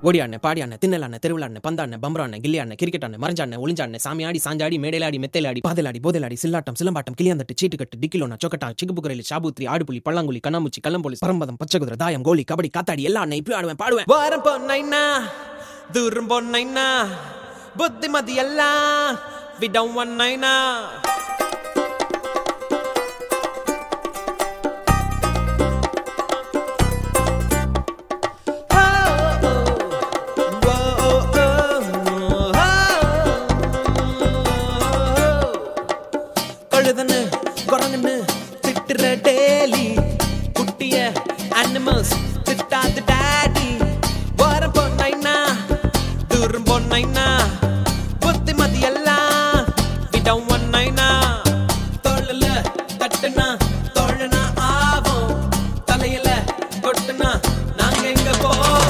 ஓடியாண்ணே பாடியாண்ணே தின்னலாண்ணே திருவிழாண்ணே பந்தாண்ணே பம்பராண்ணே கில்லியாண்ணே கிரிக்கெட்டாண்ணே மறைஞ்சாண்ணே ஒளிஞ்சாண்ணே சாமியாடி சாஞ்சாடி மேடையிலாடி மெத்தையிலாடி பாதலாடி போதலாடி சில்லாட்டம் சிலம்பாட்டம் கிளியாந்தட்டு சீட்டுக்கட்டு டிக்கிலோனா சொக்கட்டா சிக்குபுக்குரையில் சாபூத்ரி ஆடுபுலி பல்லாங்குழி கண்ணாமூச்சி கள்ளம்போலி பரம்பதம் பச்சைகுதிரை தாயம் கோலி கபடி காத்தாடி எல்லா அண்ணே இப்படி ஆடுவேன் பாடுவேன். வாரம் பொன்னைனா தூரம் பொன்னைனா புத்திமதி எல்லாம் விடம் ஒன்னைனா குரங்குன்னு திட்டுற டேலி குட்டிய அனிமல்ஸ் திட்டாது டாடி. வாரம் பொன்னைனா தூரம் பொன்னைனா புத்திமதி எல்லாம் விடம் ஒன்னைனா தோளல தட்டுனா தோழனா ஆவோம் தலையில கொட்டுனா நாங்க எங்க போவோம்.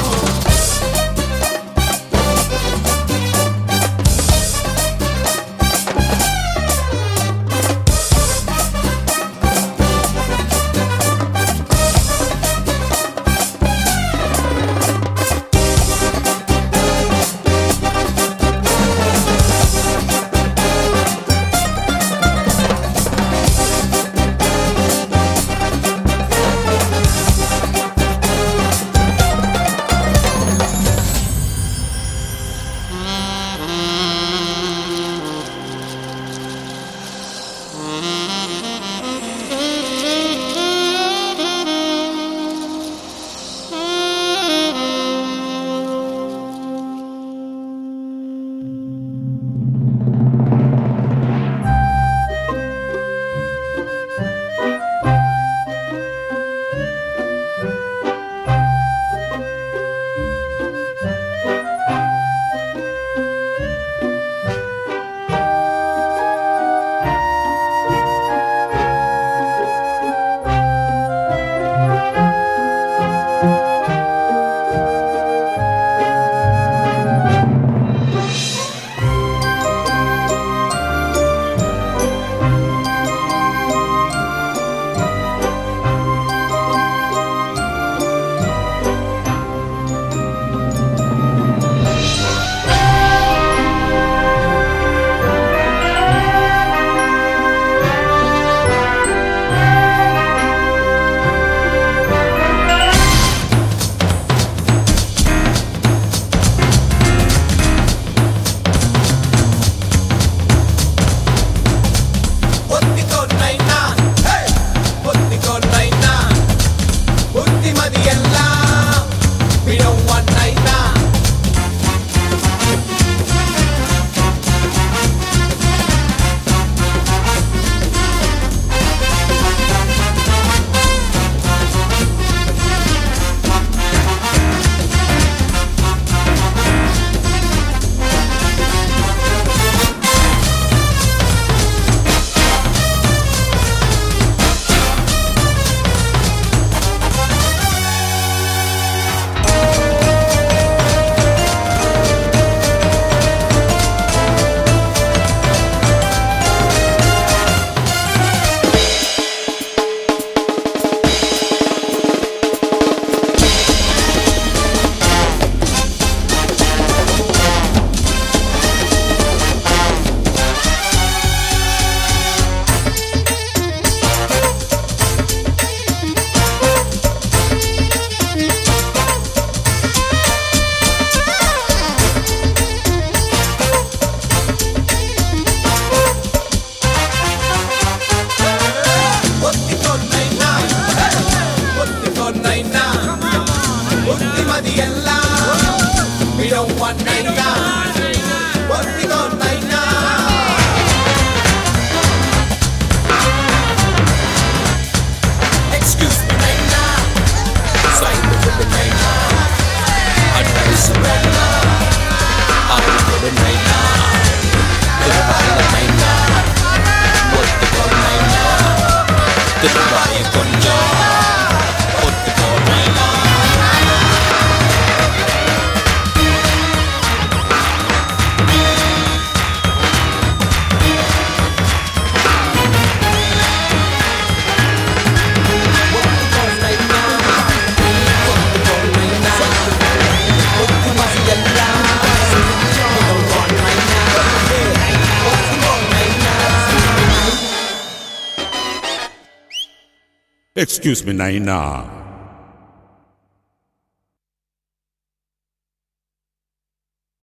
Excuse me, Naina.